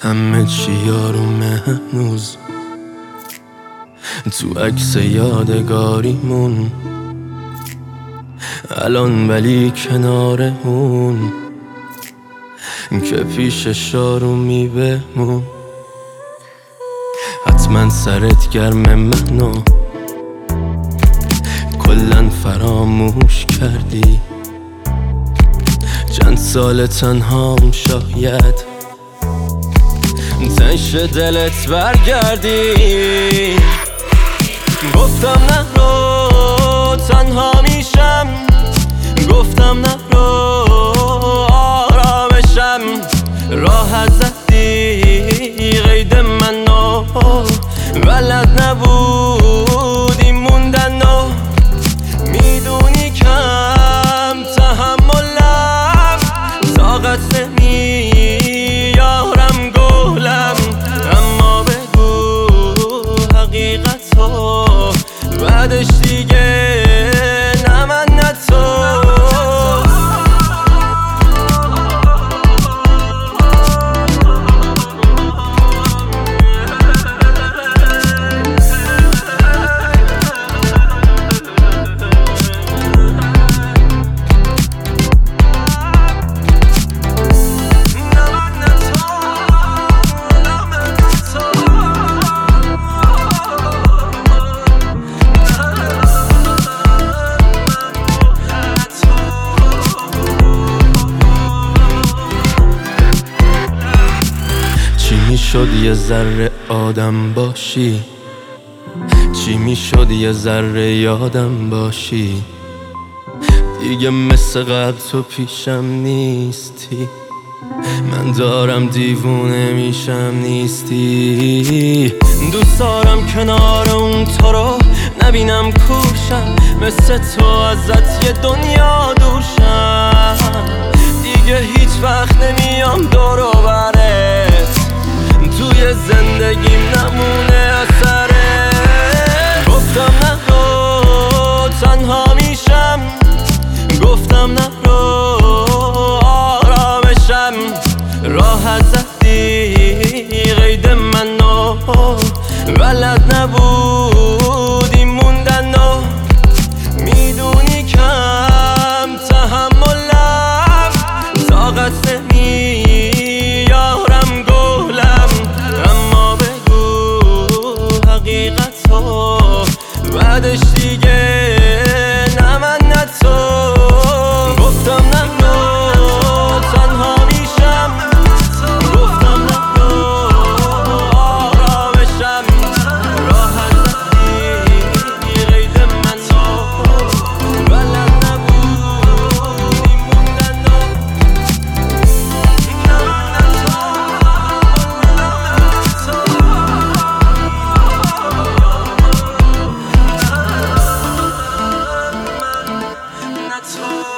همه چی یارومه هنوز تو عکس یادگاریمون الان، ولی کنار اون که پیشش آرومی بمون. حتما سرت گرم منو کلن فراموش کردی، چند سال تنهام شاید تنش دلت برگردی. گفتم نرو تنها میشم، گفتم نرو آرامشم. راحت زدی قید منو، بلد نبودی موندنو. میدونی کم تحملم، طاقت نمیارم گلم. اما بگو حقیقتو، بعدش دیگه نه من نه تو. چی میشد یه ذره آدم باشی؟ چی میشد یه ذره یادم باشی؟ دیگه مثل قبل تو پیشم نیستی، من دارم دیوونه میشم نیستی. دوست دارم کنار اون تو رو نبینم کوشم، مثل تو ازت یه دنیا دوشم. دیگه هیچ وقت نمیام دور و برت، توی زندگیم نمونه اثره. گفتم نرو تنها میشم، گفتم نرو آرامشم. راحت زدی قید منو، بلد نبودی موندنو. میدونی کم تحملم، طاقت نمیارم گلم. اما بگو حقیقتو، بعدش دیگه نه من نه تو. گفتم نرو تنها میشم، گفتم نرو آرامشم. راحت زدی قید منو، بلد نبودی موندنو. That's all.